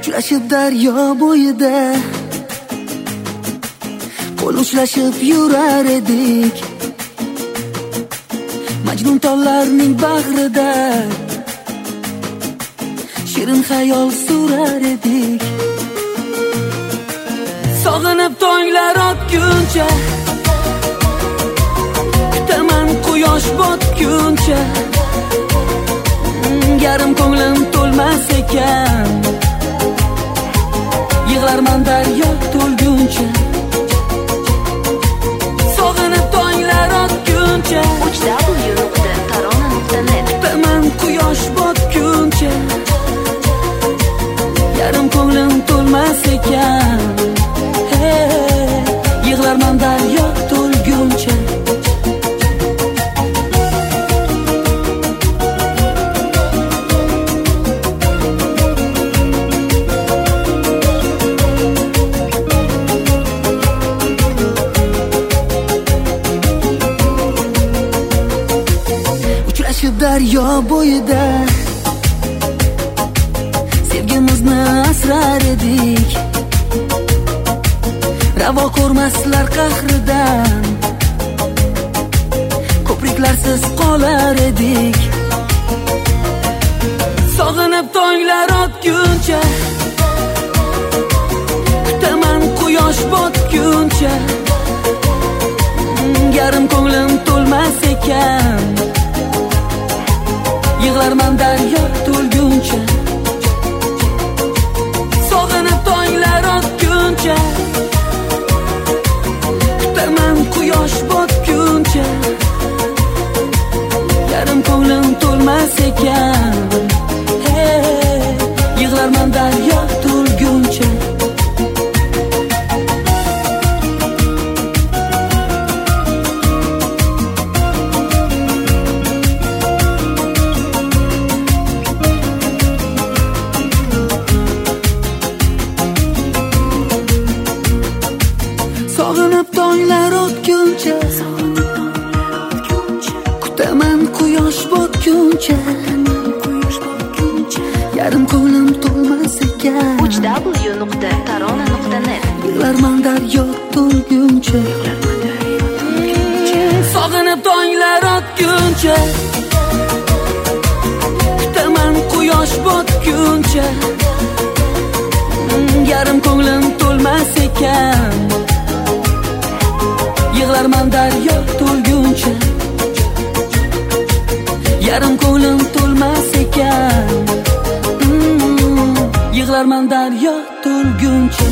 Uchrashib daryo bo'yida qo'l ushlashib yurar edik, majnun tollarning bag'rida shirin xayol surar edik. Sog'inib tonglar otguncha, kutaman quyosh botguncha, yarim ko'nglim to'lmas ekan, yig'larman daryo to'lguncha. Sog'inib tonglar otguncha, www.tarona.net kutaman quyosh botguncha, yarim ko'nglim to'lmas ekan, yig'larman daryo to'lguncha. Uchrashib daryo bo'yida sevgimizni asrar edik, ravo ko'rmaslar qahridan, ko'priklarsiz qolar edik. Sog'inib tonglar otguncha, kutaman quyosh botguncha, yarim ko'nglim to'lmas ekan, yig'larman daryo to'lguncha. Sog'inib tonglar otguncha, kutaman quyosh botguncha, yarim ko'nglim to'lmas ekan, yig'larman daryo to'lguncha. Sog'inib tonglar otguncha, kutaman quyosh botguncha, yarim ko'nglim to'lmas ekan, www.tarona.net yig'larman daryo to'lguncha. Sog'inib tonglar otguncha, kutaman quyosh botguncha, yarim ko'nglim to'lmas ekan, yig'larman daryo to'lguncha. Yarim ko'nglim to'lmas ekan, yig'larman daryo to'lguncha.